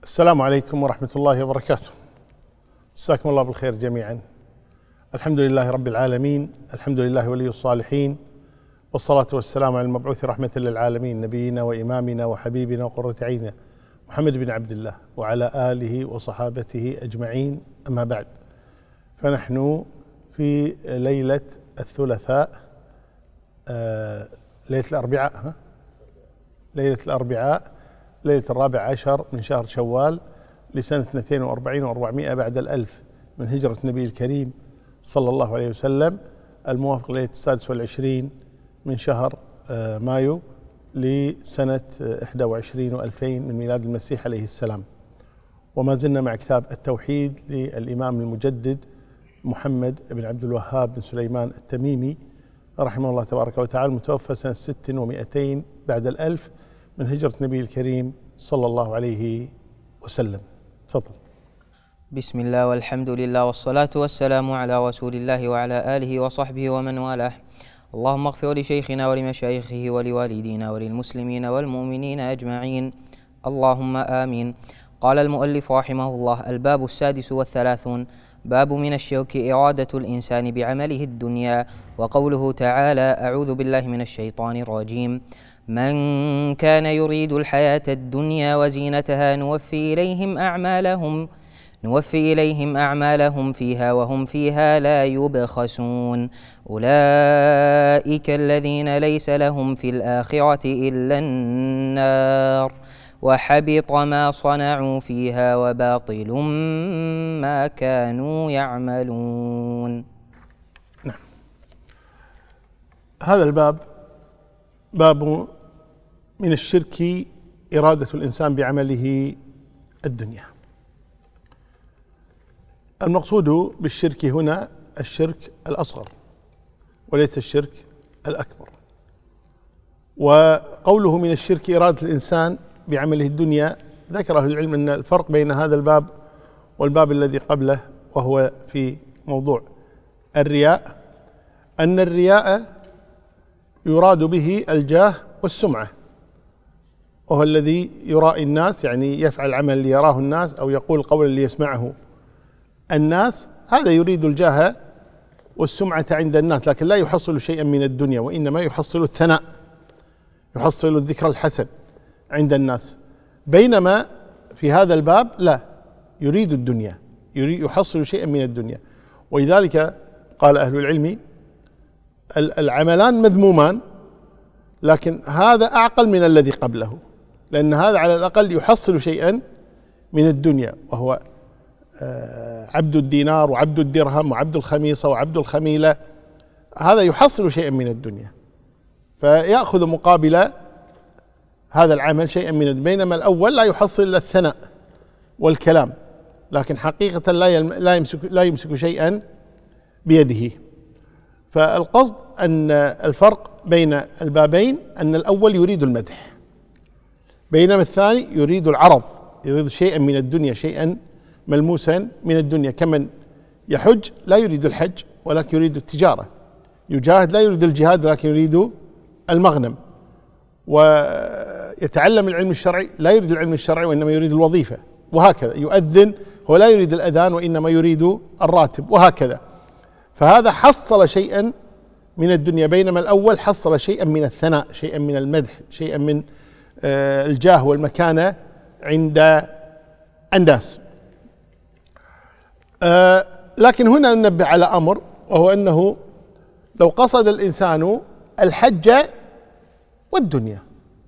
السلام عليكم ورحمة الله وبركاته. مساكم الله بالخير جميعا. الحمد لله رب العالمين، الحمد لله ولي الصالحين، والصلاة والسلام على المبعوث رحمة للعالمين نبينا وإمامنا وحبيبنا وقرة عيننا محمد بن عبد الله وعلى آله وصحابته أجمعين، أما بعد. فنحن في ليلة الثلاثاء، ليلة الأربعاء، ليلة 14 من شهر شوال لسنة 42 و400 بعد الألف من هجرة النبي الكريم صلى الله عليه وسلم، الموافق ليلة 26 من شهر مايو لسنة 21 و2000 من ميلاد المسيح عليه السلام. وما زلنا مع كتاب التوحيد للإمام المجدد محمد بن عبد الوهاب بن سليمان التميمي رحمه الله تبارك وتعالى، المتوفى سنة 6 و200 بعد الألف من هجرة النبي الكريم صلى الله عليه وسلم. تفضل. بسم الله والحمد لله والصلاة والسلام على رسول الله وعلى آله وصحبه ومن والاه. اللهم اغفر لشيخنا ولمشايخه ولوالدينا وللمسلمين والمؤمنين أجمعين، اللهم آمين. قال المؤلف رحمه الله: الباب 36، باب من الشرك إرادة الإنسان بعمله الدنيا. وقوله تعالى: أعوذ بالله من الشيطان الرجيم: من كان يريد الحياة الدنيا وزينتها نوفي إليهم أعمالهم فيها وهم فيها لا يبخسون. أولئك الذين ليس لهم في الآخرة إلا النار، وحبط ما صنعوا فيها وباطل ما كانوا يعملون. نعم، هذا الباب باب من الشرك إرادة الإنسان بعمله الدنيا. المقصود بالشرك هنا الشرك الأصغر وليس الشرك الأكبر. وقوله من الشرك إرادة الإنسان بعمله الدنيا، ذكر أهل العلم أن الفرق بين هذا الباب والباب الذي قبله وهو في موضوع الرياء، أن الرياء يراد به الجاه والسمعة، وهو الذي يرائي الناس، يعني يفعل عمل ليراه الناس أو يقول قولا ليسمعه الناس، هذا يريد الجاه والسمعة عند الناس، لكن لا يحصل شيئا من الدنيا، وإنما يحصل الثناء، يحصل الذكر الحسن عند الناس. بينما في هذا الباب لا، يريد الدنيا، يحصل شيئا من الدنيا. ولذلك قال أهل العلم: العملان مذمومان، لكن هذا أعقل من الذي قبله، لأن هذا على الأقل يحصل شيئا من الدنيا، وهو عبد الدينار وعبد الدرهم وعبد الخميصة وعبد الخميلة، هذا يحصل شيئا من الدنيا، فيأخذ مقابل هذا العمل شيئا من الدنيا. بينما الأول لا يحصل إلا الثناء والكلام، لكن حقيقة لا يمسك شيئا بيده. فالقصد أن الفرق بين البابين أن الأول يريد المدح، بينما الثاني يريد العرض، يريد شيئا من الدنيا، شيئا ملموسا من الدنيا. كمن يحج لا يريد الحج ولكن يريد التجارة، يجاهد لا يريد الجهاد ولكن يريد المغنم، ويتعلم العلم الشرعي لا يريد العلم الشرعي وإنما يريد الوظيفة، وهكذا. يؤذن هو لا يريد الأذان وإنما يريد الراتب، وهكذا. فهذا حصل شيئا من الدنيا، بينما الأول حصل شيئا من الثناء، شيئا من المدح، شيئا من الجاه والمكانة عند الناس. لكن هنا ننبه على أمر، وهو أنه لو قصد الإنسان الحج والدنيا،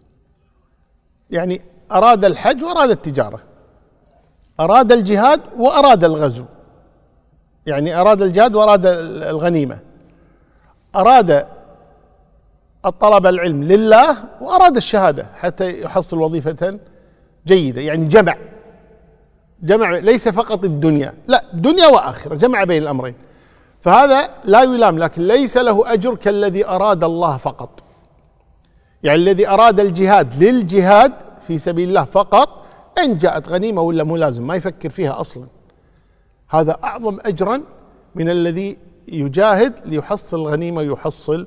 يعني أراد الحج وأراد التجارة، أراد الجهاد وأراد الغزو، يعني أراد الجهاد وأراد الغنيمة، أراد الطلب العلم لله وأراد الشهادة حتى يحصل وظيفة جيدة، يعني جمع ليس فقط الدنيا، لا، دنيا وآخرة، جمع بين الأمرين. فهذا لا يلام، لكن ليس له أجر كالذي أراد الله فقط. يعني الذي أراد الجهاد للجهاد في سبيل الله فقط، إن جاءت غنيمة ولا مو لازم، ما يفكر فيها أصلا، هذا أعظم أجرا من الذي يجاهد ليحصل الغنيمة ويحصل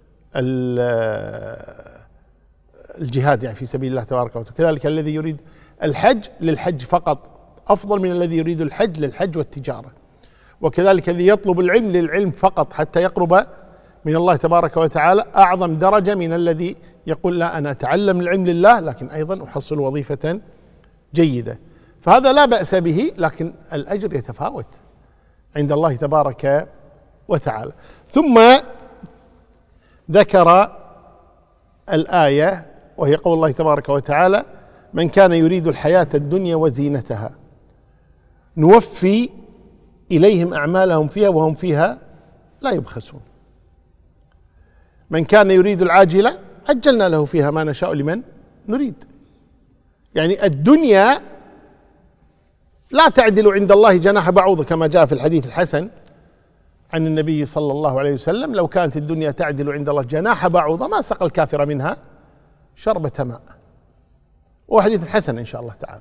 الجهاد يعني في سبيل الله تبارك وتعالى. كذلك الذي يريد الحج للحج فقط، أفضل من الذي يريد الحج للحج والتجارة. وكذلك الذي يطلب العلم للعلم فقط حتى يقرب من الله تبارك وتعالى أعظم درجة من الذي يقول لا أنا أتعلم العلم لله لكن أيضا أحصل وظيفة جيدة. فهذا لا بأس به، لكن الأجر يتفاوت عند الله تبارك وتعالى. ثم ذكر الآية وهي قول الله تبارك وتعالى: من كان يريد الحياة الدنيا وزينتها نوفي إليهم أعمالهم فيها وهم فيها لا يبخسون. من كان يريد العاجلة عجلنا له فيها ما نشاء لمن نريد. يعني الدنيا لا تعدل عند الله جناح بعوضة كما جاء في الحديث الحسن عن النبي صلى الله عليه وسلم: لو كانت الدنيا تعدل عند الله جناح بعوضة ما سقى الكافر منها شربة ماء. وحديث حسن إن شاء الله تعالى.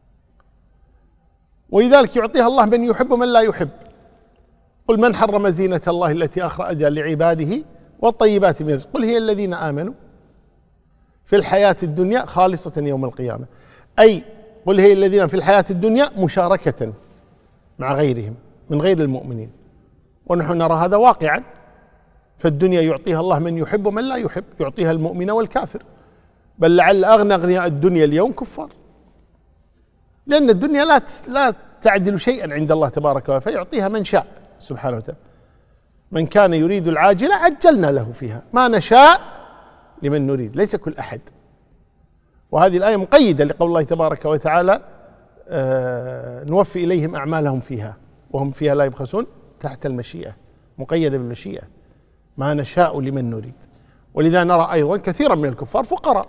ولذلك يعطيها الله من يحب ومن لا يحب. قل من حرم زينة الله التي أخرج لعباده والطيبات من الرزق قل هي الذين آمنوا في الحياة الدنيا خالصة يوم القيامة. أي قل هي الذين في الحياة الدنيا مشاركة مع غيرهم من غير المؤمنين، ونحن نرى هذا واقعا. فالدنيا يعطيها الله من يحب ومن لا يحب، يعطيها المؤمن والكافر، بل لعل أغنى أغنياء الدنيا اليوم كفار، لأن الدنيا لا تعدل شيئا عند الله تبارك وتعالى، فيعطيها من شاء سبحانه وتعالى. من كان يريد العاجلة عجلنا له فيها ما نشاء لمن نريد، ليس كل أحد. وهذه الآية مقيدة لقول الله تبارك وتعالى: نوفي إليهم أعمالهم فيها وهم فيها لا يبخسون، تحت المشيئة، مقيدة بالمشيئة، ما نشاء لمن نريد. ولذا نرى أيضا كثيرا من الكفار فقراء،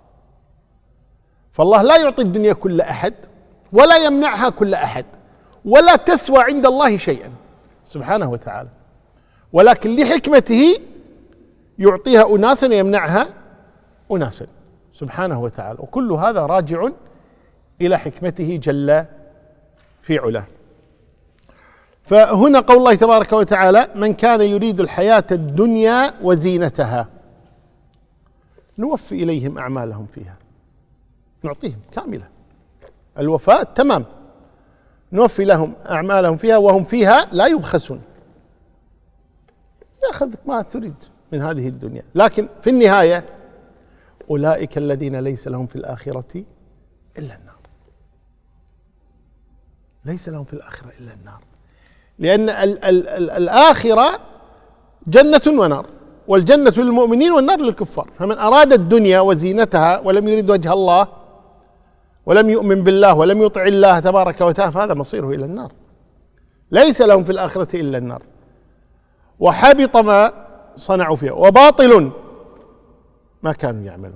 فالله لا يعطي الدنيا كل أحد ولا يمنعها كل أحد، ولا تسوى عند الله شيئا سبحانه وتعالى، ولكن لحكمته يعطيها أناسا ويمنعها أناسا سبحانه وتعالى، وكل هذا راجع إلى حكمته جل في علاه. فهنا قول الله تبارك وتعالى: من كان يريد الحياة الدنيا وزينتها نوفي إليهم أعمالهم فيها، نعطيهم كاملة الوفاء تمام، نوفي لهم أعمالهم فيها وهم فيها لا يبخسون، يأخذ ما تريد من هذه الدنيا. لكن في النهاية أولئك الذين ليس لهم في الآخرة إلا النار، ليس لهم في الآخرة إلا النار، لأن الآخرة جنة ونار، والجنة للمؤمنين والنار للكفار. فمن أراد الدنيا وزينتها ولم يرد وجه الله ولم يؤمن بالله ولم يطع الله تبارك وتعالى فهذا مصيره إلى النار، ليس لهم في الآخرة إلا النار. وحبط ما صنعوا فيها وباطل ما كانوا يعملون.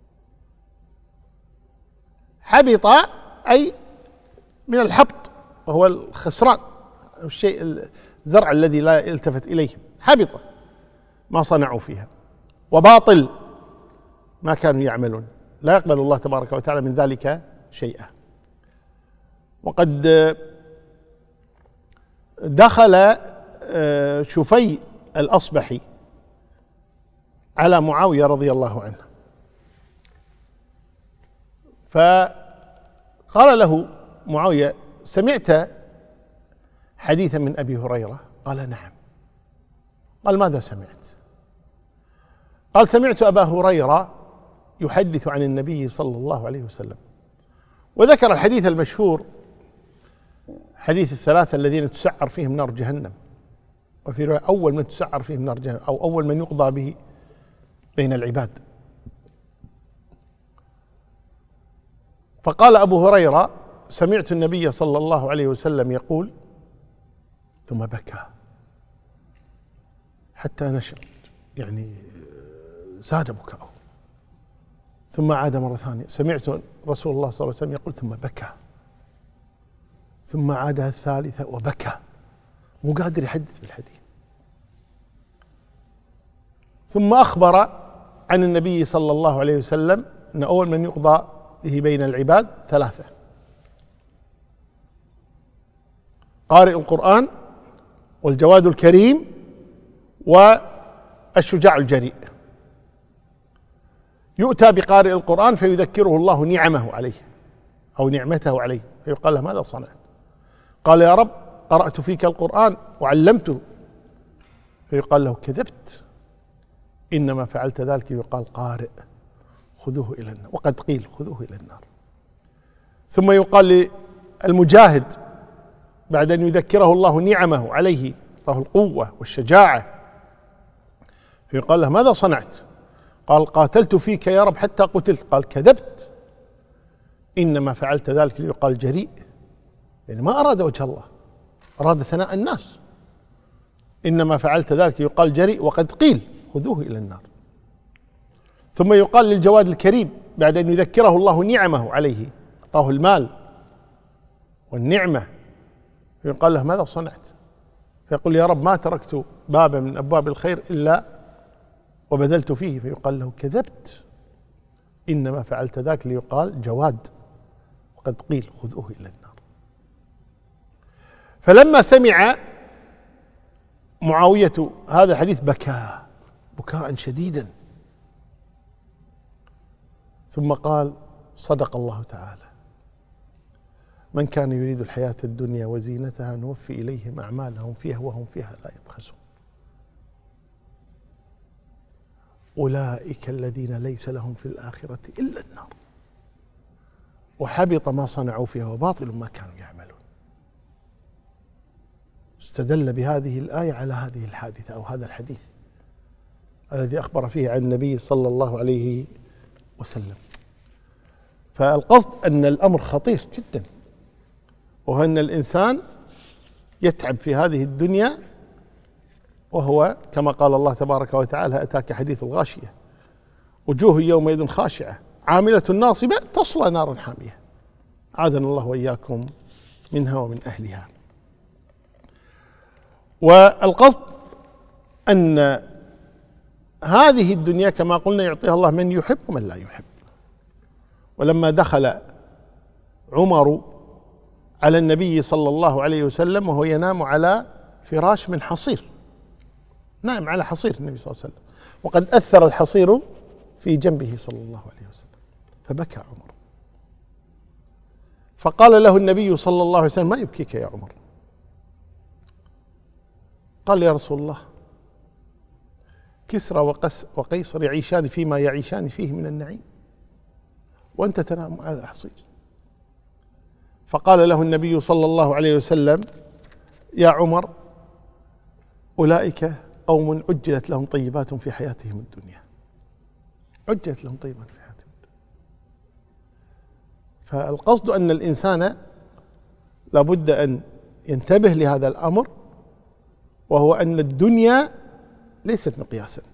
حبط أي من الحبط، وهو الخسران، الشيء الزرع الذي لا يلتفت إليه، حبط ما صنعوا فيها، وباطل ما كانوا يعملون، لا يقبل الله تبارك وتعالى من ذلك شيئا. وقد دخل شفي الأصبحي على معاوية رضي الله عنه، فقال له معاوية: سمعت حديثا من أبي هريرة؟ قال: نعم. قال: ماذا سمعت؟ قال: سمعت أبا هريرة يحدث عن النبي صلى الله عليه وسلم، وذكر الحديث المشهور حديث الثلاثة الذين تسعر فيهم نار جهنم، وفي رواية أول من تسعر فيهم نار جهنم أو أول من يقضى به بين العباد. فقال أبو هريرة: سمعت النبي صلى الله عليه وسلم يقول، ثم بكى حتى نشر، يعني زاد بكاءه، ثم عاد مرة ثانية: سمعت رسول الله صلى الله عليه وسلم يقول، ثم بكى، ثم عادها الثالثة وبكى، مو قادر يحدث بالحديث. ثم أخبر عن النبي صلى الله عليه وسلم أن أول من يقضى به بين العباد ثلاثة: قارئ القرآن، والجواد الكريم، والشجاع الجريء. يؤتى بقارئ القرآن فيذكره الله نعمه عليه أو نعمته عليه، فيقال له ماذا صنعت؟ قال يا رب قرأت فيك القرآن وعلمته، فيقال له كذبت، إنما فعلت ذلك. يقال قارئ خذوه إلى النار، وقد قيل خذوه إلى النار. ثم يقال للمجاهد بعد أن يذكره الله نعمه عليه، أعطاه القوة والشجاعة، فيقال له ماذا صنعت؟ قال قاتلت فيك يا رب حتى قتلت. قال كذبت، إنما فعلت ذلك. ليقال جريء، يعني ما أراد وجه الله، أراد ثناء الناس. إنما فعلت ذلك يقال جريء، وقد قيل خذوه إلى النار. ثم يقال للجواد الكريم بعد أن يذكره الله نعمه عليه، أعطاه المال والنعمة، فيقال له ماذا صنعت؟ فيقول يا رب ما تركت بابا من أبواب الخير إلا وبذلت فيه. فيقال له كذبت، إنما فعلت ذاك. ليقال جواد، وقد قيل خذوه إلى النار. فلما سمع معاوية هذا الحديث بكى بكاء شديدا، ثم قال صدق الله تعالى: من كان يريد الحياة الدنيا وزينتها نوفي إليهم أعمالهم فيها وهم فيها لا يبخسون، أولئك الذين ليس لهم في الآخرة إلا النار وحبط ما صنعوا فيها وباطل ما كانوا يعملون. استدل بهذه الآية على هذه الحادثة أو هذا الحديث الذي أخبر فيه عن النبي صلى الله عليه وسلم. فالقصد أن الأمر خطير جدا، وهو أن الإنسان يتعب في هذه الدنيا، وهو كما قال الله تبارك وتعالى: أتاك حديث الغاشية وجوه يومئذ خاشعة عاملة ناصبة تصلى نارا حامية، أعاذنا الله وإياكم منها ومن أهلها. والقصد أن هذه الدنيا كما قلنا يعطيها الله من يحب ومن لا يحب. ولما دخل عمر على النبي صلى الله عليه وسلم وهو ينام على فراش من حصير، نائم على حصير النبي صلى الله عليه وسلم، وقد أثر الحصير في جنبه صلى الله عليه وسلم، فبكى عمر. فقال له النبي صلى الله عليه وسلم: ما يبكيك يا عمر؟ قال: يا رسول الله، كسرى وقيصر يعيشان فيما يعيشان فيه من النعيم وأنت تنام على الحصير. فقال له النبي صلى الله عليه وسلم: يا عمر، أولئك قوم عجلت لهم طيبات في حياتهم الدنيا، عجلت لهم طيبات في حياتهم الدنيا. فالقصد أن الإنسان لابد أن ينتبه لهذا الأمر، وهو أن الدنيا ليست مقياسا،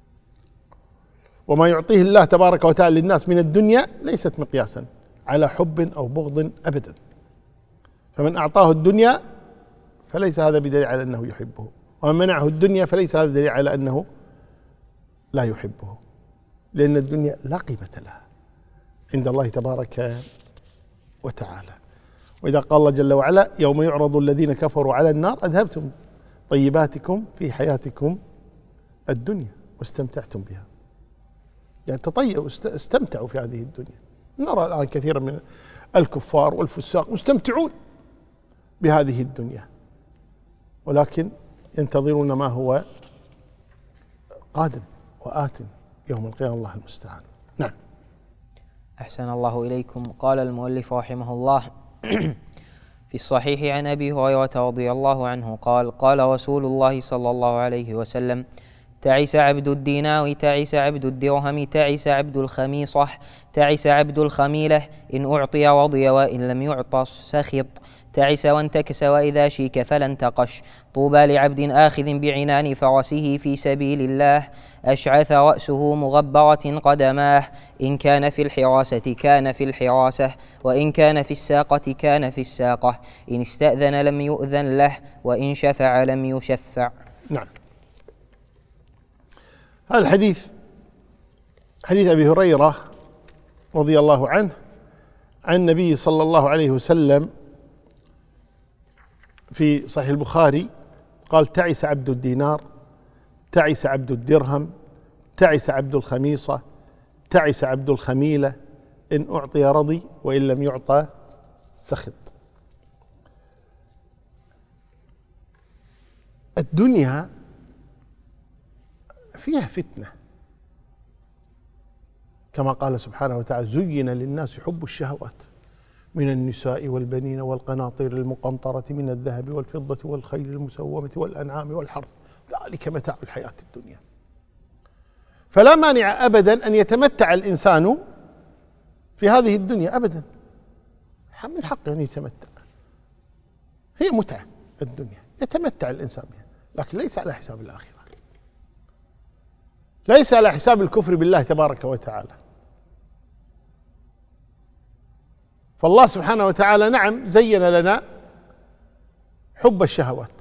وما يعطيه الله تبارك وتعالى للناس من الدنيا ليست مقياسا على حب أو بغض أبدا. فمن أعطاه الدنيا فليس هذا بدليل على أنه يحبه، ومن منعه الدنيا فليس هذا دليل على أنه لا يحبه، لأن الدنيا لا قيمة لها عند الله تبارك وتعالى. وإذا قال الله جل وعلا: يوم يعرض الذين كفروا على النار أذهبتم طيباتكم في حياتكم الدنيا واستمتعتم بها، يعني تطيبوا استمتعوا في هذه الدنيا. نرى الآن كثيرا من الكفار والفساق مستمتعون بهذه الدنيا، ولكن ينتظرون ما هو قادم وآت يوم القيامة، الله المستعان. نعم. أحسن الله إليكم. قال المؤلف رحمه الله: في الصحيح عن أبي هريرة رضي الله عنه قال: قال رسول الله صلى الله عليه وسلم: تعس عبد الدينار، تعس عبد الدرهم، تعس عبد الخميصة، تعس عبد الخميلة، إن أعطي رضي وإن لم يعط سخط، تعس وانتكس وإذا شيك فلا انتقش، طوبى لعبد آخذ بعنان فرسه في سبيل الله، أشعث رأسه مغبرة قدماه، إن كان في الحراسة كان في الحراسة، وإن كان في الساقة كان في الساقة، إن استأذن لم يؤذن له، وإن شفع لم يشفع. نعم. هذا الحديث حديث أبي هريرة رضي الله عنه عن النبي صلى الله عليه وسلم في صحيح البخاري قال: تعس عبد الدينار، تعس عبد الدرهم، تعس عبد الخميصة، تعس عبد الخميلة، إن أعطي رضي وإن لم يعطى سخط. الدنيا فيها فتنة، كما قال سبحانه وتعالى: زين للناس حب الشهوات من النساء والبنين والقناطير المقنطرة من الذهب والفضة والخيل المسومة والأنعام والحرث ذلك متاع الحياة الدنيا. فلا مانع أبدا أن يتمتع الإنسان في هذه الدنيا أبدا، من حقه أن يتمتع، هي متعة الدنيا يتمتع الإنسان بها، لكن ليس على حساب الآخرة، ليس على حساب الكفر بالله تبارك وتعالى. فالله سبحانه وتعالى نعم زين لنا حب الشهوات،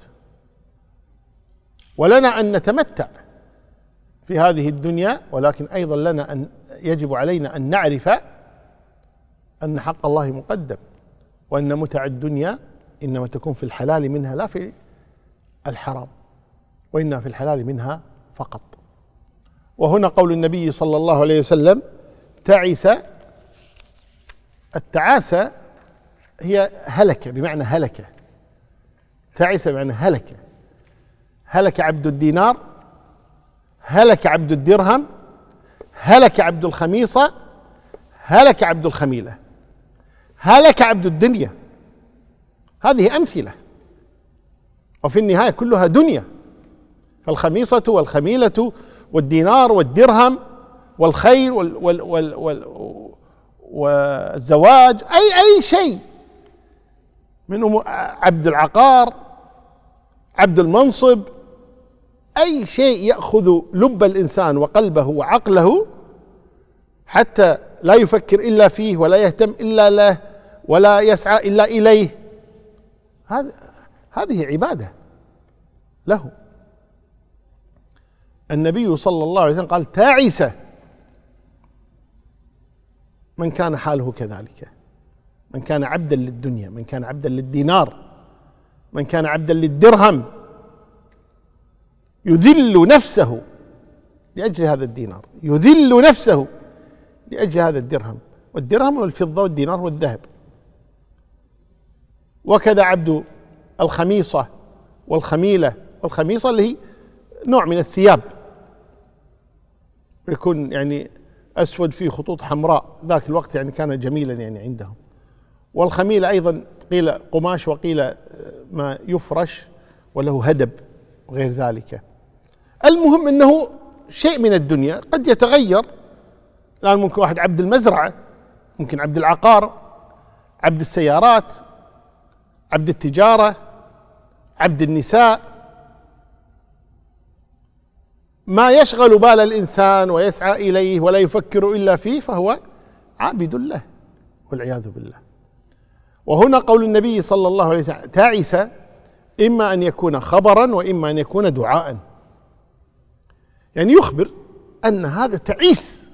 ولنا أن نتمتع في هذه الدنيا، ولكن أيضا لنا أن يجب علينا أن نعرف أن حق الله مقدم، وأن متع الدنيا إنما تكون في الحلال منها لا في الحرام، وإنها في الحلال منها فقط. وهنا قول النبي صلى الله عليه وسلم: تعس. التعاسة هي هلكة، بمعنى هلكة. تعس بمعنى هلكة، هلك عبد الدينار، هلك عبد الدرهم، هلك عبد الخميصة، هلك عبد الخميلة، هلك عبد الدنيا. هذه أمثلة، وفي النهاية كلها دنيا. فالخميصة والخميلة والدينار والدرهم والخيل والزواج، أي شيء من أمور، عبد العقار، عبد المنصب، أي شيء يأخذ لب الإنسان وقلبه وعقله حتى لا يفكر إلا فيه ولا يهتم إلا له ولا يسعى إلا إليه، هذه عبادة له. النبي صلى الله عليه وسلم قال: تعس من كان حاله كذلك، من كان عبدا للدنيا، من كان عبدا للدينار، من كان عبدا للدرهم، يذل نفسه لأجل هذا الدينار، يذل نفسه لأجل هذا الدرهم، والدرهم والفضة والدينار والذهب. وكذا عبد الخميصة والخميلة، والخميصة اللي هي نوع من الثياب، يكون يعني أسود فيه خطوط حمراء، ذاك الوقت يعني كان جميلا يعني عندهم. والخميلة أيضا قيل قماش وقيل ما يفرش وله هدب وغير ذلك. المهم أنه شيء من الدنيا قد يتغير، الآن ممكن واحد عبد المزرعة، ممكن عبد العقار، عبد السيارات، عبد التجارة، عبد النساء. ما يشغل بال الإنسان ويسعى إليه ولا يفكر إلا فيه فهو عابد له والعياذ بالله. وهنا قول النبي صلى الله عليه وسلم: تعس إما أن يكون خبرا وإما أن يكون دعاء، يعني يخبر أن هذا تعيس،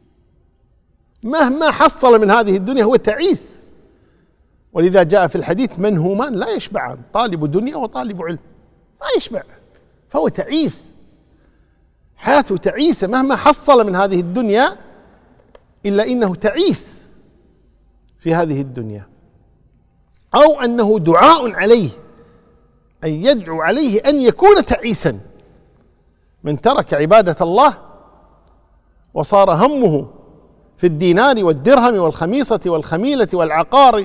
مهما حصل من هذه الدنيا هو تعيس. ولذا جاء في الحديث: منهومان لا يشبعان، طالب دنيا وطالب علم، ما يشبع، فهو تعيس، حياته تعيسة، مهما حصل من هذه الدنيا إلا إنه تعيس في هذه الدنيا. أو أنه دعاء عليه، أن يدعو عليه أن يكون تعيسا. من ترك عبادة الله وصار همه في الدينار والدرهم والخميصة والخميلة والعقار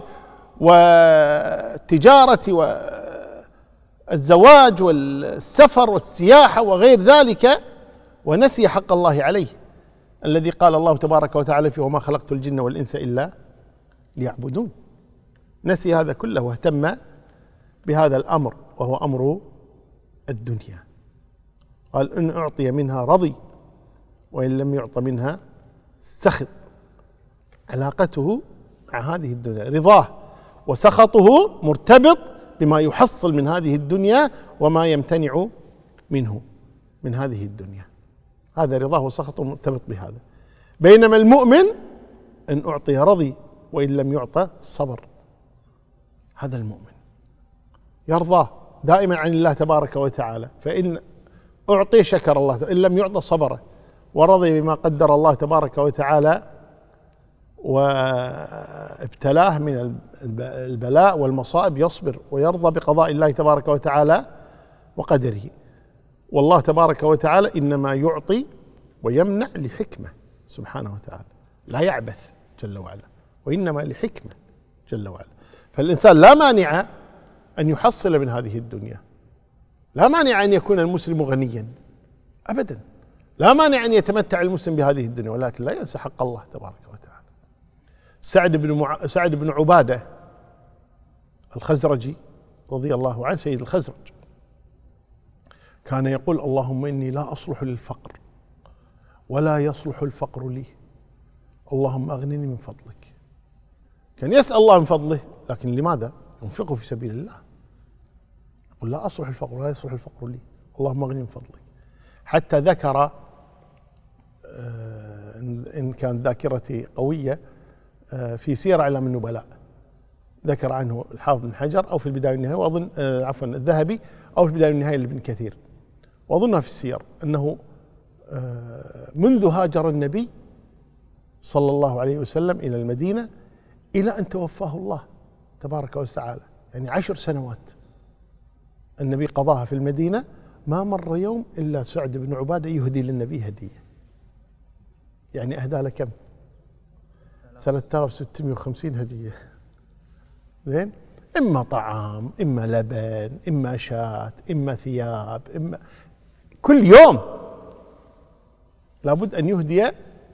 والتجارة والزواج والسفر والسياحة وغير ذلك، ونسي حق الله عليه الذي قال الله تبارك وتعالى فيه: وما خلقت الجن والإنس إلا ليعبدون. نسي هذا كله واهتم بهذا الأمر وهو أمر الدنيا. قال: إن أعطي منها رضي وإن لم يعط منها سخط. علاقته مع هذه الدنيا، رضاه وسخطه مرتبط بما يحصل من هذه الدنيا وما يمتنع منه من هذه الدنيا. هذا رضاه وسخطه مرتبط بهذا. بينما المؤمن إن أعطي رضي وإن لم يعطى صبر. هذا المؤمن يرضى دائما عن الله تبارك وتعالى، فإن أعطي شكر الله، إن لم يعطى صبر ورضي بما قدر الله تبارك وتعالى وابتلاه من البلاء والمصائب يصبر ويرضى بقضاء الله تبارك وتعالى وقدره. والله تبارك وتعالى إنما يعطي ويمنع لحكمة سبحانه وتعالى، لا يعبث جل وعلا، وإنما لحكمة جل وعلا. فالإنسان لا مانع أن يحصل من هذه الدنيا، لا مانع أن يكون المسلم غنيا أبدا، لا مانع أن يتمتع المسلم بهذه الدنيا، ولكن لا ينسى حق الله تبارك وتعالى. سعد بن عبادة الخزرجي رضي الله عنه، سيد الخزرج، كان يقول: اللهم إني لا أصلح للفقر ولا يصلح الفقر لي، اللهم أغنني من فضلك. كان يسأل الله من فضله، لكن لماذا؟ ينفقه في سبيل الله. يقول: لا أصلح الفقر ولا يصلح الفقر لي، اللهم أغنني من فضلك. حتى ذكر، إن كانت ذاكرتي قوية، في سير أعلام النبلاء ذكر عنه الحافظ بن حجر أو في البداية والنهاية، وأظن عفوا الذهبي، أو في البداية والنهاية لابن كثير، وأظنها في السير، أنه منذ هاجر النبي صلى الله عليه وسلم إلى المدينة إلى أن توفاه الله تبارك وتعالى، يعني 10 سنوات النبي قضاها في المدينة، ما مر يوم إلا سعد بن عبادة يهدي للنبي هدية. يعني أهدى له كم؟ 3650 هدية. زين؟ إما طعام، إما لبن، إما شاة، إما ثياب، إما كل يوم لابد أن يهدي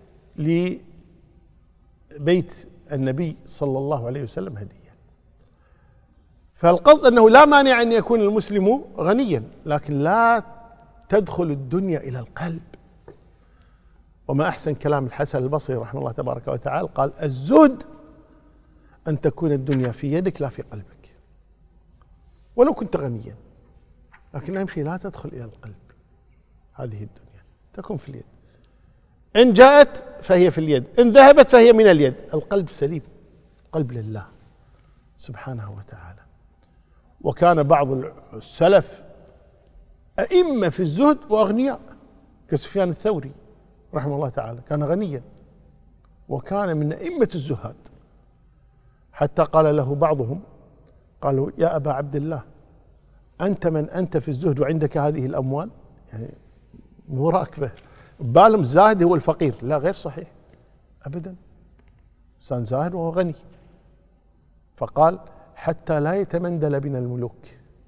لبيت النبي صلى الله عليه وسلم هدية. فالقصد أنه لا مانع أن يكون المسلم غنيا، لكن لا تدخل الدنيا إلى القلب. وما أحسن كلام الحسن البصري رحمه الله تبارك وتعالى، قال: الزهد أن تكون الدنيا في يدك لا في قلبك، ولو كنت غنيا، لكن أهم شيء لا تدخل إلى القلب. هذه الدنيا تكون في اليد، إن جاءت فهي في اليد، إن ذهبت فهي من اليد. القلب سليم، قلب لله سبحانه وتعالى. وكان بعض السلف أئمة في الزهد وأغنياء، كسفيان الثوري رحمه الله تعالى، كان غنيا وكان من أئمة الزهاد، حتى قال له بعضهم، قالوا: يا أبا عبد الله، أنت من أنت في الزهد وعندك هذه الأموال؟ يعني مو راكبه، بالهم زاهد هو الفقير. لا، غير صحيح أبدا، إنسان زاهد وهو غني. فقال: حتى لا يتمندل بنا الملوك،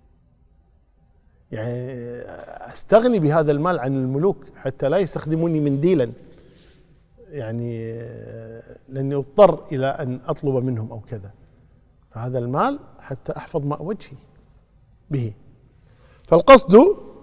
يعني استغني بهذا المال عن الملوك حتى لا يستخدموني منديلا، يعني لاني اضطر الى ان اطلب منهم او كذا، فهذا المال حتى احفظ ماء وجهي به. فالقصد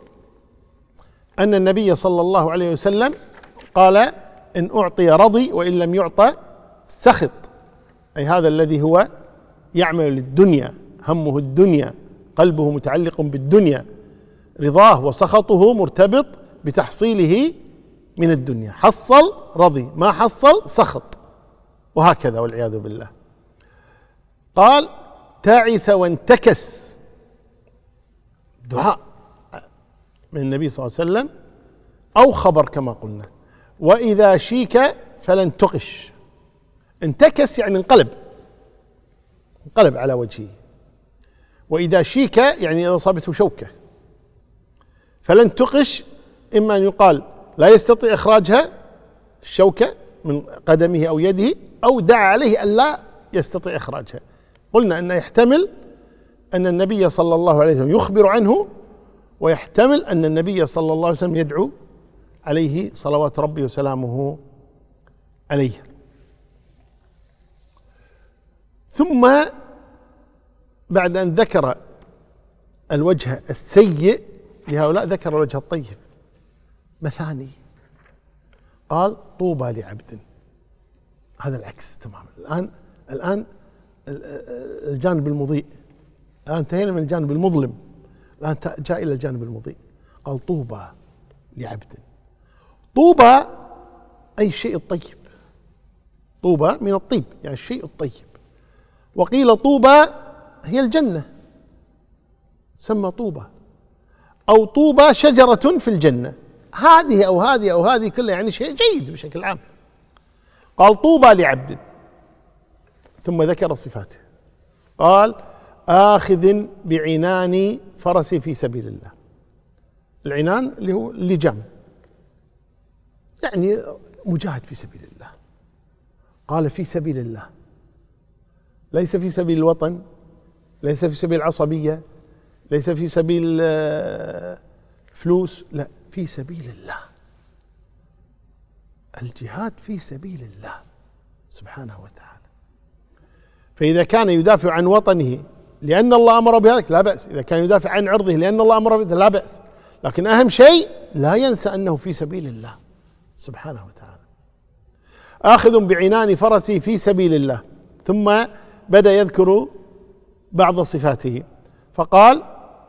ان النبي صلى الله عليه وسلم قال: ان اعطي رضي وان لم يعطى سخط، اي هذا الذي هو يعمل للدنيا، همه الدنيا، قلبه متعلق بالدنيا، رضاه وسخطه مرتبط بتحصيله من الدنيا. حصل رضي، ما حصل سخط، وهكذا والعياذ بالله. قال: تعس وانتكس، دعاء من النبي صلى الله عليه وسلم أو خبر كما قلنا. وإذا شيك فلن تقش، انتكس يعني انقلب على وجهه. وإذا شيك يعني إذا أصابته شوكة. فلن تقش، إما أن يقال لا يستطيع إخراجها الشوكة من قدمه أو يده، أو دعا عليه أن لا يستطيع إخراجها. قلنا أن يحتمل أن النبي صلى الله عليه وسلم يخبر عنه، ويحتمل أن النبي صلى الله عليه وسلم يدعو عليه صلوات ربي وسلامه عليه. ثم بعد أن ذكر الوجه السيء لهؤلاء ذكر الوجه الطيب مثاني. قال: طوبى لعبد. هذا العكس تماما. الآن الجانب المضيء، الآن انتهينا من الجانب المظلم، الآن جاء إلى الجانب المضيء. قال: طوبى لعبد. طوبى أي الشيء الطيب، طوبى من الطيب يعني الشيء الطيب. وقيل طوبى هي الجنة، سمى طوبى، أو طوبى شجرة في الجنة، هذه أو هذه أو هذه كلها يعني شيء جيد بشكل عام. قال: طوبى لعبد ثم ذكر صفاته. قال: آخذ بعنان فرسي في سبيل الله. العنان اللي هو اللجام، يعني مجاهد في سبيل الله. قال: في سبيل الله، ليس في سبيل الوطن، ليس في سبيل العصبية، ليس في سبيل فلوس، لا، في سبيل الله. الجهاد في سبيل الله سبحانه وتعالى. فإذا كان يدافع عن وطنه لأن الله أمر بذلك لا بأس، إذا كان يدافع عن عرضه لأن الله أمر بذلك لا بأس، لكن أهم شيء لا ينسى أنه في سبيل الله سبحانه وتعالى. آخذ بعنان فرسي في سبيل الله. ثم بدأ يذكر بعض صفاته، فقال: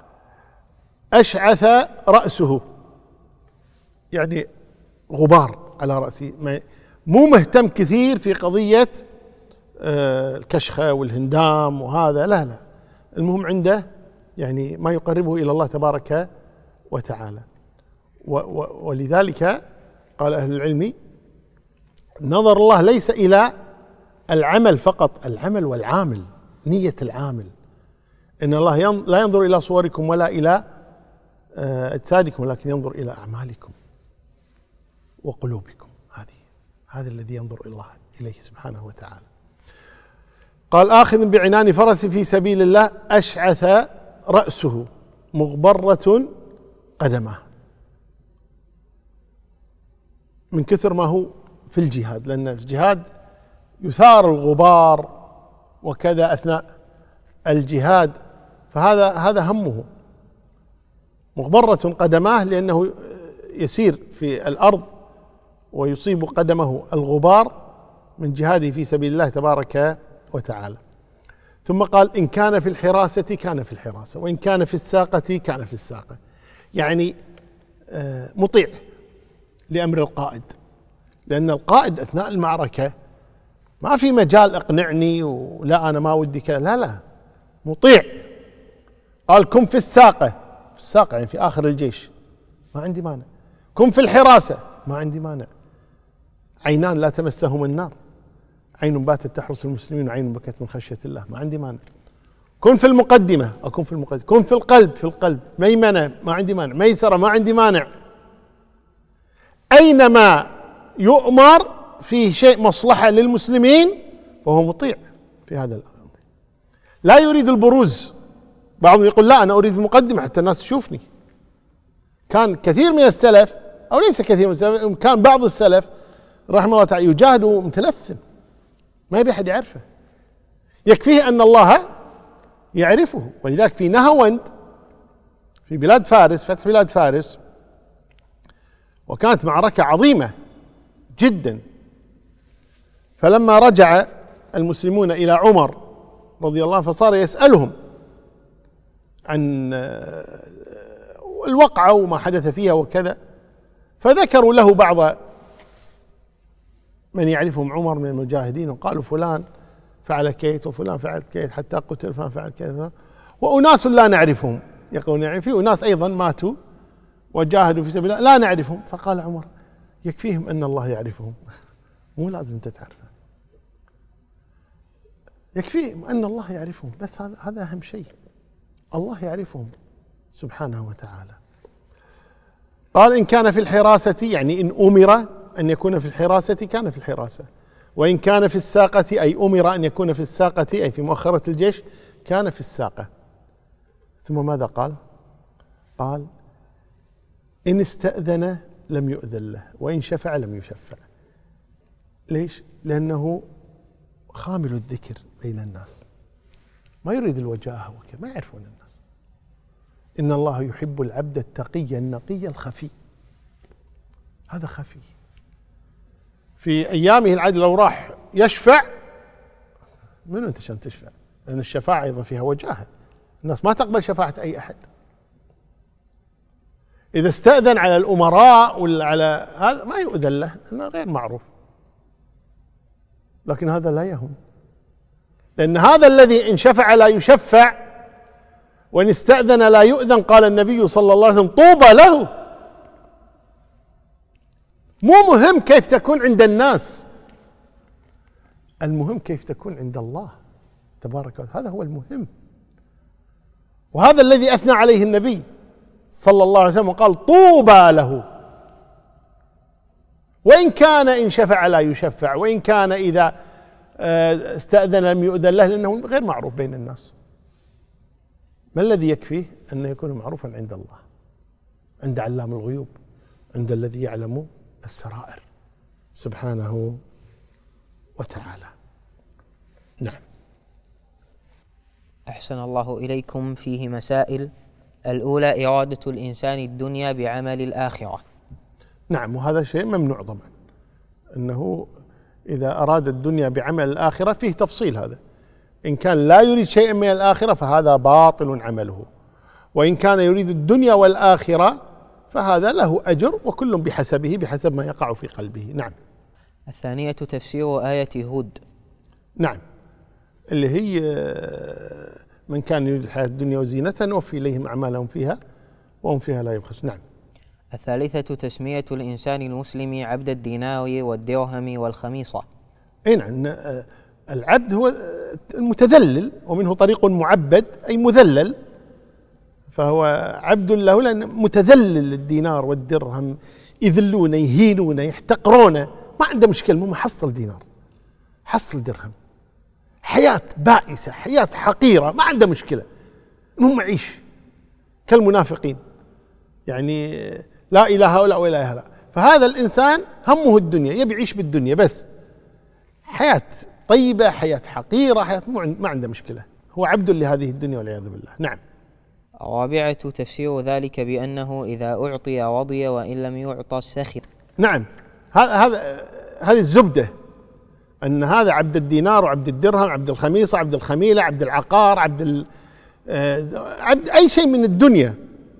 أشعث رأسه، يعني غبار على رأسه، مو مهتم كثير في قضية الكشخة والهندام وهذا، لا، المهم عنده يعني ما يقربه إلى الله تبارك وتعالى. ولذلك قال أهل العلم: نظر الله ليس إلى العمل فقط، العمل والعامل، نية العامل. إن الله لا ينظر إلى صوركم ولا إلى أجسادكم، ولكن ينظر إلى أعمالكم وقلوبكم. هذا الذي ينظر الله إليه سبحانه وتعالى. قال: آخذ بعنان فرس في سبيل الله، أشعث رأسه، مغبرة قدماه، من كثر ما هو في الجهاد، لأن الجهاد يثار الغبار وكذا أثناء الجهاد، فهذا همه. مغبرة قدماه لأنه يسير في الأرض ويصيب قدمه الغبار من جهاده في سبيل الله تبارك وتعالى. ثم قال: إن كان في الحراسة كان في الحراسة، وإن كان في الساقة كان في الساقة، يعني مطيع لأمر القائد، لأن القائد أثناء المعركة ما في مجال اقنعني ولا أنا ما ودي كذا، لا، مطيع. قال: كن في الساقة، في الساقة يعني في آخر الجيش، ما عندي مانع. كن في الحراسة، ما عندي مانع. عينان لا تمسهم النار، عين باتت تحرس المسلمين وعين بكت من خشية الله، ما عندي مانع. كن في المقدمة، أكون في المقدمة. كن في القلب، في القلب. ميمنة، ما عندي مانع. ميسرة، ما عندي مانع. أينما يؤمر فيه شيء مصلحة للمسلمين فهو مطيع في هذا الأمر، لا يريد البروز. بعضهم يقول: لا، أنا أريد المقدمة حتى الناس تشوفني. كان كثير من السلف، أو ليس كثير من السلف، كان بعض السلف رحمه الله تعالى يجاهد متلثم، ما يبي أحد يعرفه، يكفيه أن الله يعرفه. ولذلك في نهاوند في بلاد فارس، فتح بلاد فارس، وكانت معركة عظيمة جدا، فلما رجع المسلمون إلى عمر رضي الله عنه فصار يسألهم عن الوقعة وما حدث فيها وكذا، فذكروا له بعض من يعرفهم عمر من المجاهدين، وقالوا: فلان فعل كيت وفلان فعل كيت حتى قتل، فلان فعل كيت، وأناس لا نعرفهم. يقولون يعني في أناس أيضا ماتوا وجاهدوا في سبيل الله لا نعرفهم. فقال عمر: يكفيهم أن الله يعرفهم، مو لازم أنت تعرفه، يكفيهم أن الله يعرفهم بس، هذا أهم شيء، الله يعرفهم سبحانه وتعالى. قال: إن كان في الحراسة، يعني إن أمر أن يكون في الحراسة كان في الحراسة، وإن كان في الساقة أي أمر أن يكون في الساقة أي في مؤخرة الجيش كان في الساقة. ثم ماذا قال؟ قال: إن استأذن لم يؤذن له، وإن شفع لم يشفع. ليش؟ لأنه خامل الذكر بين الناس، ما يريد الوجاهة وكذا، ما يعرفون الناس. إن الله يحب العبد التقي النقي الخفي، هذا خفي. في أيامه العادة لو راح يشفع، من أنت عشان تشفع؟ لأن الشفاعة أيضا فيها وجاهة، الناس ما تقبل شفاعة أي أحد. إذا استأذن على الأمراء ولا على هذا ما يؤذن له، أنه غير معروف، لكن هذا لا يهم، لأن هذا الذي إن شفع لا يشفع وإن استأذن لا يؤذن، قال النبي صلى الله عليه وسلم: طوبى له. مو مهم كيف تكون عند الناس، المهم كيف تكون عند الله تبارك وتعالى، هذا هو المهم. وهذا الذي أثنى عليه النبي صلى الله عليه وسلم وقال طوبى له، وإن كان إن شفع لا يشفع، وإن كان إذا استأذن لم يؤذن له، لأنه غير معروف بين الناس. ما الذي يكفيه؟ أن يكون معروفا عند الله، عند علام الغيوب، عند الذي يعلم السرائر سبحانه وتعالى. نعم. أحسن الله إليكم. فيه مسائل. الأولى إرادة الإنسان الدنيا بعمل الآخرة. نعم، وهذا شيء ممنوع طبعا، أنه إذا أراد الدنيا بعمل الآخرة فيه تفصيل. هذا إن كان لا يريد شيئا من الآخرة فهذا باطل عمله، وإن كان يريد الدنيا والآخرة فهذا له أجر، وكل بحسبه بحسب ما يقع في قلبه. نعم. الثانية تفسير آية هود. نعم، اللي هي من كان يريد الحياة الدنيا وزينتها نوفي إليهم أعمالهم فيها وهم فيها لا يبخسون. نعم. الثالثة تسمية الإنسان المسلم عبد الدينار والدرهم والخميصة. أي نعم، العبد هو المتذلل، ومنه طريق معبد أي مذلل، فهو عبد له لأن متذلل للدينار والدرهم، يذلونه يهينونه يحتقرونه، ما عنده مشكلة، مو محصل دينار حصل درهم، حياة بائسة، حياة حقيرة، ما عنده مشكلة، المهم يعيش كالمنافقين، يعني لا إله هؤلاء ولا إله هؤلاء. فهذا الإنسان همه الدنيا، يبي يعيش بالدنيا بس، حياة طيبة، حياة حقيرة، حياة ما عنده مشكلة، هو عبد لهذه الدنيا والعياذ بالله. نعم. الرابعة تفسير ذلك بأنه إذا أعطي رضي وإن لم يعطى سخط. نعم، هذه الزبدة، أن هذا عبد الدينار وعبد الدرهم، عبد الخميصة، عبد الخميلة، عبد العقار، عبد أي شيء من الدنيا.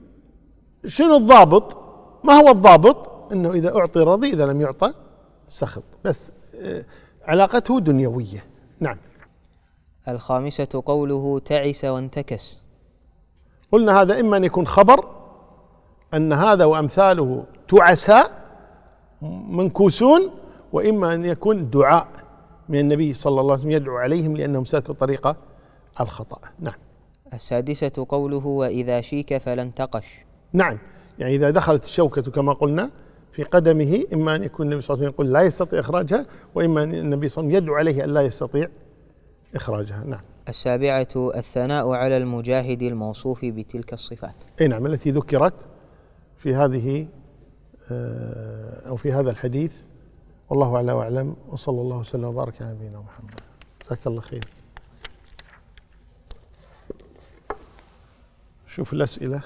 شنو الضابط؟ ما هو الضابط؟ أنه إذا أعطي رضي، إذا لم يعطى سخط، بس علاقته دنيوية. نعم. الخامسة قوله تعس وانتكس. قلنا هذا إما أن يكون خبر أن هذا وأمثاله تعساء منكوسون، وإما أن يكون دعاء من النبي صلى الله عليه وسلم يدعو عليهم لأنهم سلكوا طريق الخطأ. نعم. السادسة قوله وإذا شيك فلن تقش. نعم، يعني إذا دخلت الشوكة كما قلنا في قدمه، إما أن يكون النبي صلى الله عليه وسلم يقول لا يستطيع إخراجها، وإما أن النبي صلى الله عليه وسلم يدعو عليه أن لا يستطيع إخراجها. نعم. السابعة الثناء على المجاهد الموصوف بتلك الصفات. أي نعم، التي ذكرت في هذه أو في هذا الحديث. والله أعلى وأعلم، وصلى الله وسلم وبارك على نبينا محمد. جزاك الله خير. شوف الأسئلة.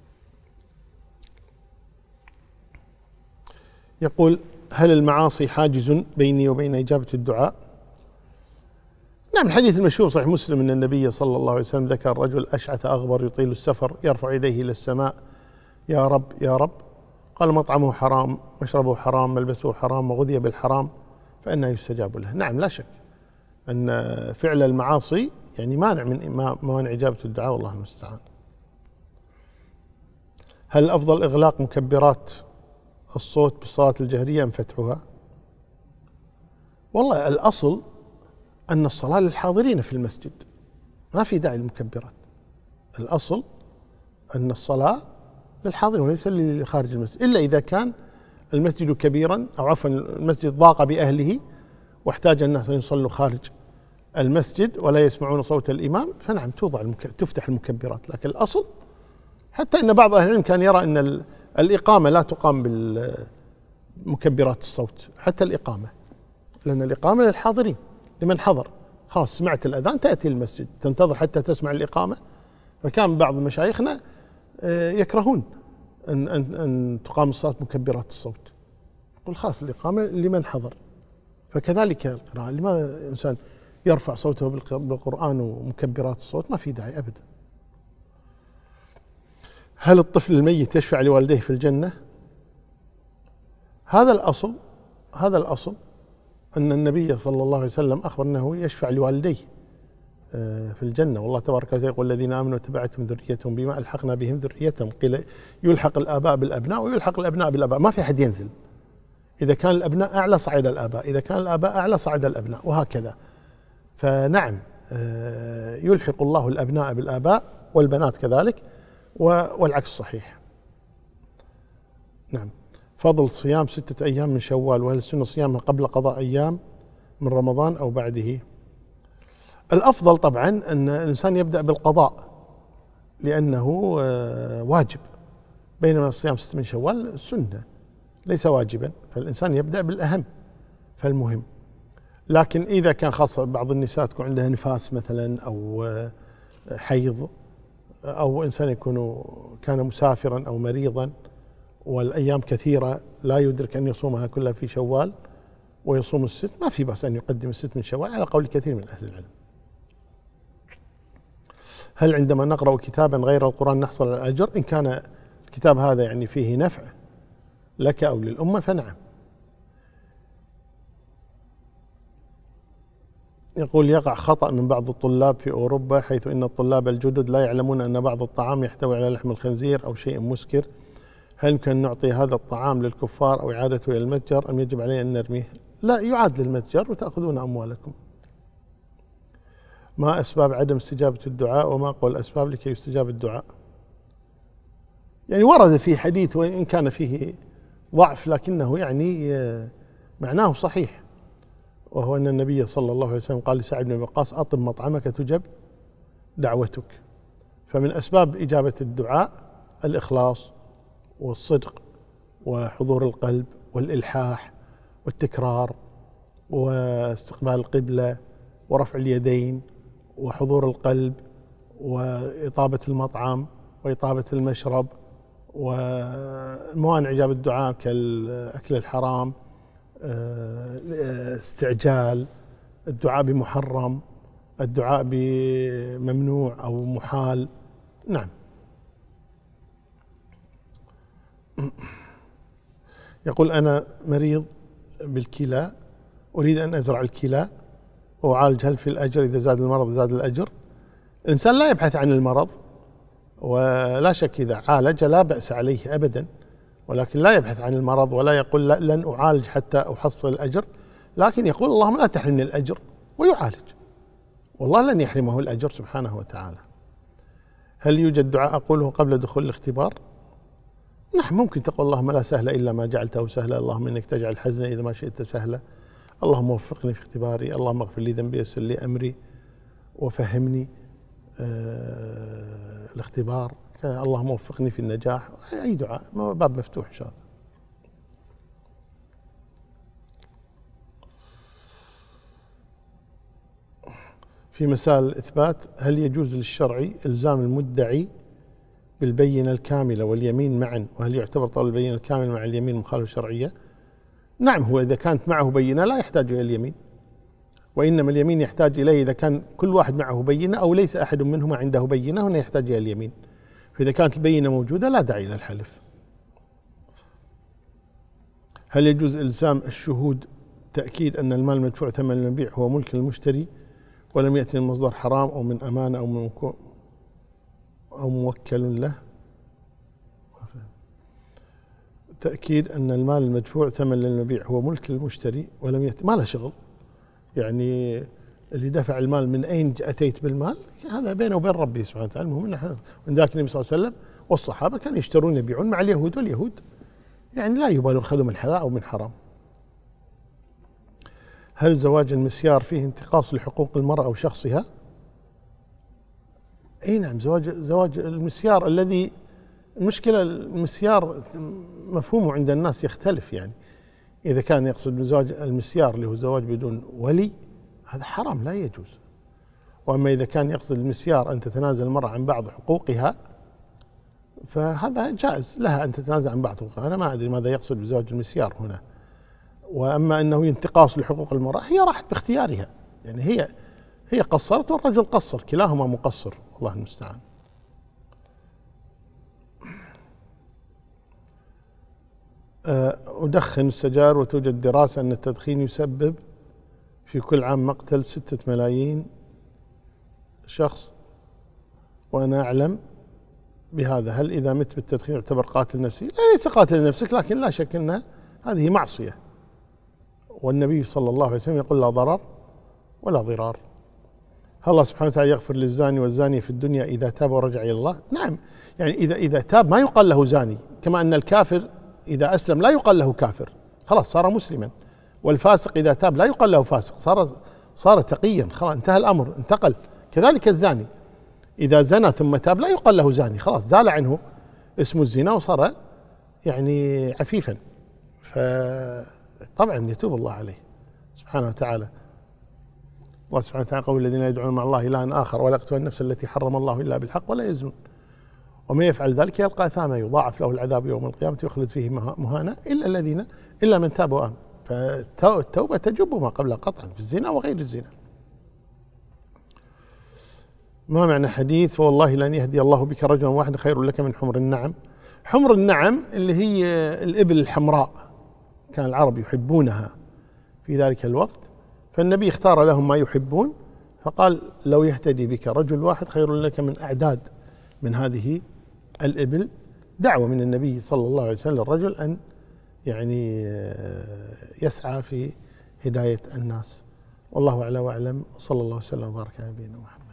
يقول هل المعاصي حاجز بيني وبين إجابة الدعاء؟ نعم، الحديث المشهور صحيح مسلم أن النبي صلى الله عليه وسلم ذكر رجل أشعث أغبر يطيل السفر يرفع يديه إلى السماء يا رب يا رب، قال مطعمه حرام، مشربه حرام، ملبسه حرام، وغذي بالحرام، فأنه يستجاب له. نعم، لا شك أن فعل المعاصي يعني مانع من موانع إجابة الدعاء، والله المستعان. هل أفضل إغلاق مكبرات الصوت بالصلاة الجهرية أم فتحها؟ والله الأصل أن الصلاة للحاضرين في المسجد، ما في داعي للمكبرات. الأصل أن الصلاة للحاضرين وليس لخارج المسجد، إلا إذا كان المسجد كبيرا، أو عفوا المسجد ضاق بأهله واحتاج الناس أن يصلوا خارج المسجد ولا يسمعون صوت الإمام، فنعم تفتح المكبرات. لكن الأصل، حتى أن بعض أهل العلم كان يرى أن الإقامة لا تقام بالمكبرات الصوت، حتى الإقامة، لأن الإقامة للحاضرين، لمن حضر، خلاص سمعت الأذان تأتي المسجد تنتظر حتى تسمع الإقامة. فكان بعض مشايخنا يكرهون أن تقام الصلاة مكبرات الصوت، يقول خلاص الإقامة لمن حضر. فكذلك القراءة، لماذا الإنسان يرفع صوته بالقرآن ومكبرات الصوت؟ ما في داعي أبدا. هل الطفل الميت يشفع لوالديه في الجنة؟ هذا الأصل أن النبي صلى الله عليه وسلم أخبر أنه يشفع لوالديه في الجنة، والله تبارك وتعالى يقول الذين آمنوا وتبعتهم ذريتهم بما ألحقنا بهم ذريتهم، قيل يلحق الآباء بالأبناء ويلحق الأبناء بالآباء، ما في أحد ينزل، إذا كان الأبناء أعلى صعد الآباء، إذا كان الآباء أعلى صعد الأبناء، وهكذا. فنعم يلحق الله الأبناء بالآباء والبنات كذلك، والعكس صحيح. نعم. فضل صيام 6 أيام من شوال، وهل السنة صيامها قبل قضاء أيام من رمضان أو بعده؟ الأفضل طبعا أن الإنسان يبدأ بالقضاء لأنه واجب، بينما الصيام 6 من شوال سنة ليس واجبا، فالإنسان يبدأ بالأهم فالمهم. لكن إذا كان خاصة بعض النساء تكون عندها نفاس مثلا أو حيض، أو إنسان كان مسافرا أو مريضا والأيام كثيرة لا يدرك أن يصومها كلها في شوال ويصوم ال6، ما في بأس أن يقدم ال6 من شوال على قول كثير من أهل العلم. هل عندما نقرأ كتابا غير القرآن نحصل على الأجر؟ إن كان الكتاب هذا يعني فيه نفع لك أو للأمة فنعم. يقول يقع خطأ من بعض الطلاب في أوروبا، حيث إن الطلاب الجدد لا يعلمون أن بعض الطعام يحتوي على لحم الخنزير أو شيء مسكر، هل يمكن أن نعطي هذا الطعام للكفار أو إعادته إلى المتجر أم يجب علينا أن نرميه؟ لا، يعاد للمتجر وتأخذون أموالكم. ما أسباب عدم استجابة الدعاء وما أقوى الأسباب لكي يستجاب الدعاء؟ يعني ورد في حديث وإن كان فيه ضعف لكنه يعني معناه صحيح، وهو أن النبي صلى الله عليه وسلم قال لسعد بن وقاص أطب مطعمك تجب دعوتك. فمن أسباب إجابة الدعاء الإخلاص والصدق وحضور القلب والإلحاح والتكرار واستقبال القبلة ورفع اليدين وحضور القلب وإطابة المطعم وإطابة المشرب، وموانع إجابة الدعاء كالأكل الحرام، استعجال، الدعاء بمحرم، الدعاء بممنوع أو محال. نعم. يقول أنا مريض بالكلى، أريد أن أزرع الكلى وأعالج، هل في الأجر إذا زاد المرض زاد الأجر؟ الإنسان لا يبحث عن المرض، ولا شك إذا عالج لا بأس عليه أبدا، ولكن لا يبحث عن المرض ولا يقول لن أعالج حتى أحصل الأجر، لكن يقول اللهم لا تحرمني الأجر ويعالج، والله لن يحرمه الأجر سبحانه وتعالى. هل يوجد دعاء أقوله قبل دخول الاختبار؟ نعم، ممكن تقول اللهم لا سهل إلا ما جعلته سهلا، اللهم إنك تجعل الحزن إذا ما شئت سهلا، اللهم وفقني في اختباري، اللهم اغفر لي ذنبي ويسر لي أمري وفهمني الاختبار، اللهم وفقني في النجاح، أي دعاء، باب مفتوح إن شاء الله. في مسائل الإثبات، هل يجوز للشرعي إلزام المدعي بالبينة الكاملة واليمين معا، وهل يعتبر طلب البينة الكاملة مع اليمين مخالفة شرعية؟ نعم، هو إذا كانت معه بينة لا يحتاج إلى اليمين، وإنما اليمين يحتاج إليه إذا كان كل واحد معه بينة أو ليس أحد منهما عنده بينة، هنا يحتاج إلى اليمين. فإذا كانت البينة موجودة لا داعي إلى الحلف. هل يجوز إلزام الشهود تأكيد أن المال المدفوع ثمن المبيع هو ملك المشتري ولم يأتي من مصدر حرام أو من أمانة أو موكل له؟ تأكيد أن المال المدفوع ثمن للمبيع هو ملك المشتري ولم يأتي، ما له شغل، يعني اللي دفع المال من أين أتيت بالمال هذا بينه وبين ربي سبحانه وتعالى. المهم نحن من ذاك النبي صلى الله عليه وسلم والصحابة كانوا يشترون يبيعون مع اليهود، واليهود يعني لا يبالوا أخذوا من حلال أو من حرام. هل زواج المسيار فيه انتقاص لحقوق المرأة أو شخصها؟ اي نعم، زواج المسيار الذي المشكلة المسيار مفهومه عند الناس يختلف، يعني إذا كان يقصد بزواج المسيار اللي هو زواج بدون ولي هذا حرام لا يجوز، وأما إذا كان يقصد المسيار أن تتنازل المرأة عن بعض حقوقها فهذا جائز لها أن تتنازل عن بعض حقوقها. أنا ما أدري ماذا يقصد بزواج المسيار هنا. وأما أنه ينتقاص لحقوق المرأة، هي راحت باختيارها، يعني هي قصرت والرجل قصر، كلاهما مقصر، الله المستعان. أدخن السجائر وتوجد دراسة أن التدخين يسبب في كل عام مقتل 6 ملايين شخص، وأنا أعلم بهذا، هل إذا مت بالتدخين يعتبر قاتل نفسي؟ لا، ليس قاتل نفسك، لكن لا شك أن هذه معصية، والنبي صلى الله عليه وسلم يقول لا ضرر ولا ضرار. هل الله سبحانه وتعالى يغفر للزاني والزانية في الدنيا إذا تاب ورجع إلى الله؟ نعم، يعني إذا تاب ما يقال له زاني، كما أن الكافر إذا أسلم لا يقال له كافر، خلاص صار مسلما. والفاسق إذا تاب لا يقال له فاسق، صار تقيا، خلاص انتهى الأمر، انتقل. كذلك الزاني إذا زنى ثم تاب لا يقال له زاني، خلاص زال عنه اسم الزنا وصار يعني عفيفا. فطبعا يتوب الله عليه سبحانه وتعالى. الله سبحانه وتعالى قول الذين يدعون مع الله إلها آخر ولا يقتلون النفس التي حرم الله إلا بالحق ولا يزنون ومن يفعل ذلك يلقى أثاما يضاعف له العذاب يوم القيامة يخلد فيه مهانا إلا من تاب وآمن. فالتوبة تجب ما قبلها قطعا في الزنا وغير الزنا. ما معنى حديث فوالله لن يهدي الله بك رجلا واحدا خير لك من حمر النعم؟ حمر النعم اللي هي الإبل الحمراء، كان العرب يحبونها في ذلك الوقت، فالنبي اختار لهم ما يحبون، فقال لو يهتدي بك رجل واحد خير لك من أعداد من هذه الإبل. دعوة من النبي صلى الله عليه وسلم للرجل أن يعني يسعى في هداية الناس. والله أعلى وأعلم، صلى الله وسلم وبارك على نبينا محمد.